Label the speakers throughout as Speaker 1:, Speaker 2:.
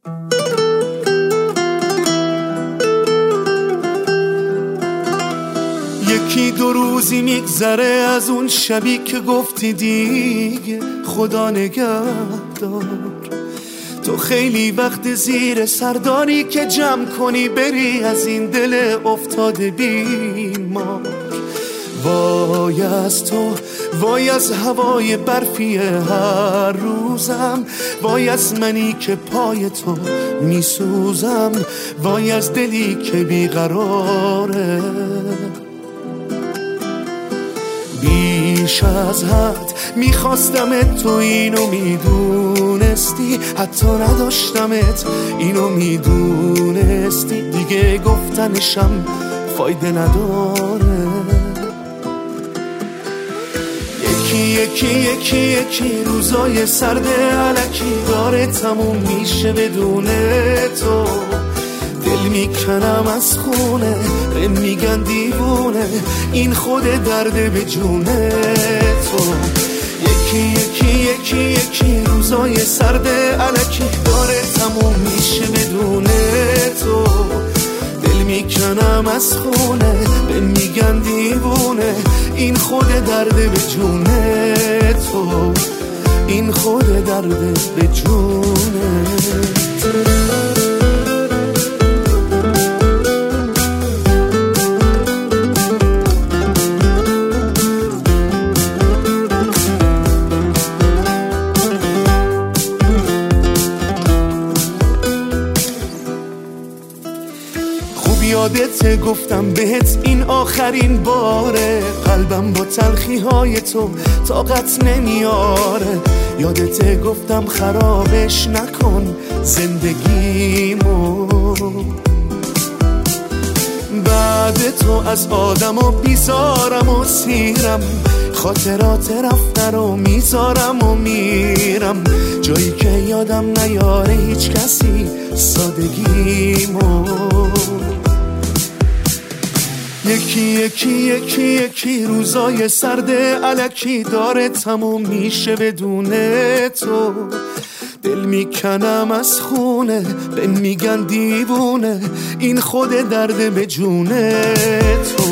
Speaker 1: یکی دو روزی میگذره از اون شبی که گفتی دیگه خدا نگهدار. تو خیلی وقت زیر سرداری که جمع کنی بری از این دل افتاده بیمار. وای از تو، وای از هوای برفی هر روزم، وای از منی که پای تو میسوزم، وای از دلی که بیقراره. بیش از حد میخواستمت، تو اینو میدونستی، حتی نداشتمت اینو میدونستی، دیگه گفتنشم فایده نداره. یکی روزای سرد الکی داره تموم میشه بدون تو. دل میکنم از خونه، میگن دیوونه، این خود درده به جونه تو. یکی روزای سرد الکی داره تموم میشه بدون تو. دل میکنم از خونه، میگن دیوونه، این خود درده به جونه تو، این خود درده به جونه. یادت گفتم بهت این آخرین باره، قلبم با تلخی های تو طاقت نمیاره. یادت گفتم خرابش نکن زندگیمو، بعد تو از آدم و بیزارم و سیرم، خاطرات رفته رو میذارم و میرم، جایی که یادم نیاره هیچ کسی سادگیمو. یکی روزای سرد الکی داره تموم میشه بدون تو. دل میکنم از خونه، به میگن دیوونه، این خود درده به جونه تو.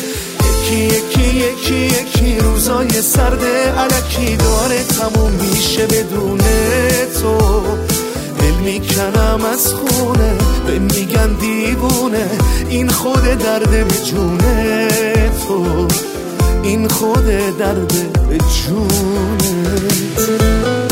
Speaker 1: یکی روزای سرد الکی داره تموم میشه بدون تو. دل میکنم از خونه، به میگن دیوونه، این خود درده به جونه تو، این خود درده به جونه.